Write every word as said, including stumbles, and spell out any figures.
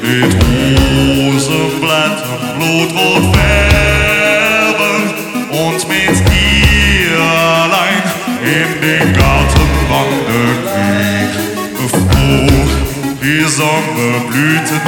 mit Rosenblättern blutrot färben und mit dir allein in den Garten wandern gehen. Bevor die Sommer blühte